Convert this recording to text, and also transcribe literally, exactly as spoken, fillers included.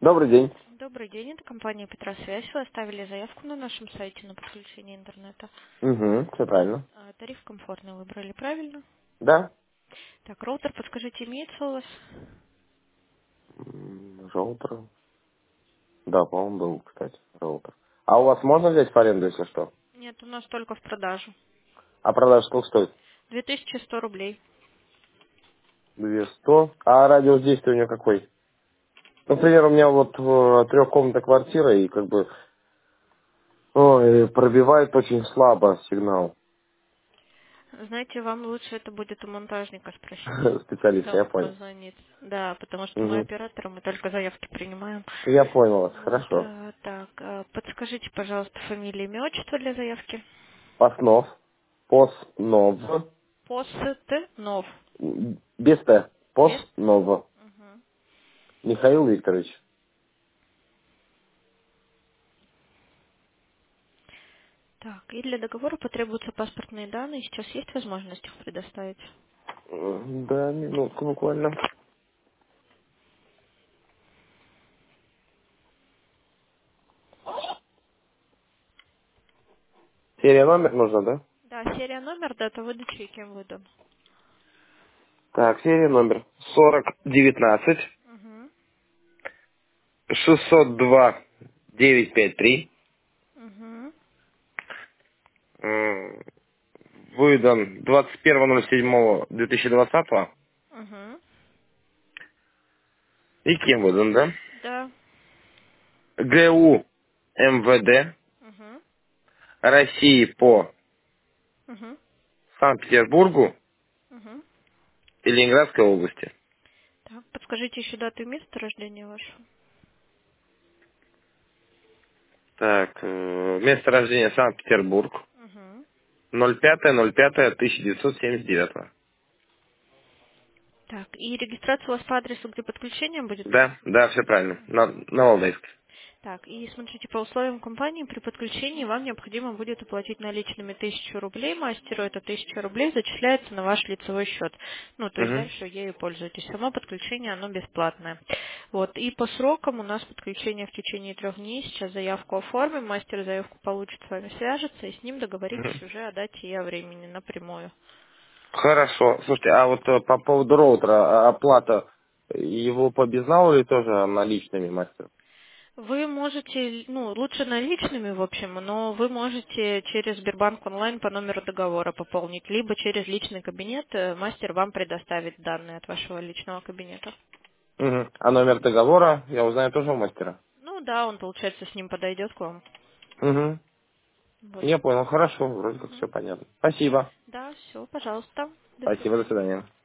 Добрый день. Добрый день, это компания Петросвязь. Вы оставили заявку на нашем сайте на подключение интернета. Угу, все правильно. А, Тариф комфортный выбрали, правильно? Да? Так, роутер, подскажите, имеется у вас? М, Роутер. Да, по-моему, был, кстати, роутер. А у вас можно взять в аренду, если что? Нет, у нас только в продажу. А продажа сколько стоит? две тысячи сто рублей. Две сто. А радиус действия у нее какой? Например, у меня вот э, трехкомнатная квартира, и как бы ой, пробивает очень слабо сигнал. Знаете, вам лучше это будет у монтажника спросить, Специалист, когда я он понял. позвонит. Да, потому что мы Угу. операторы, мы только заявки принимаем. Я понял вас, Вот, хорошо. а, так, а, подскажите, пожалуйста, фамилия, имя, отчество для заявки. Поснов. Поснов. Постнов. М, Без Т. Без? Поснов. Мгм. Михаил Викторович. Так, и для договора потребуются паспортные данные. Сейчас есть возможность их предоставить? Э, Да, минутку буквально. Серия номер нужно, да? Да, серия номер, дата выдачи и кем выдан. Так, серия номер сорок девятнадцать Угу. шестьсот два девятьсот пятьдесят три. Угу. М, Выдан двадцать первого ноль седьмого две тысячи двадцатого. Угу. И кем выдан, да? Да. ГУ МВД Угу. России по Угу. Санкт-Петербургу Угу. и Ленинградской области. Так, подскажите еще дату и место рождения вашего. Так, э, место рождения Санкт-Петербург. Угу. ноль пятое ноль пятое тысяча девятьсот семьдесят девятого. Так, и регистрация у вас по адресу, где подключение будет Да, происходить? да, все правильно. На, на Валдайске. Так, и смотрите, по условиям компании при подключении вам необходимо будет оплатить наличными тысячу рублей. Мастеру эта тысяча рублей зачисляется на ваш лицевой счет. Ну, то есть Угу. дальше ею пользуетесь. Само подключение, оно бесплатное. Вот, и по срокам у нас подключение в течение трех дней. Сейчас заявку оформим, мастер заявку получит, с вами свяжется, и с ним договоритесь Мгм. уже о дате и о времени напрямую. Хорошо. Слушайте, а вот э, по поводу роутера, а оплата его по безналу или тоже наличными, мастер? Вы можете, ну, лучше наличными, в общем, но вы можете через Сбербанк онлайн по номеру договора пополнить, либо через личный кабинет э, мастер вам предоставит данные от вашего личного кабинета. Угу. А номер договора я узнаю тоже у мастера? Ну да, он, получается, с ним подойдет к вам. Угу. Вот. Я понял, хорошо, вроде как Мгм. все понятно. Спасибо. Да, все, пожалуйста. До Спасибо, до свидания. свидания.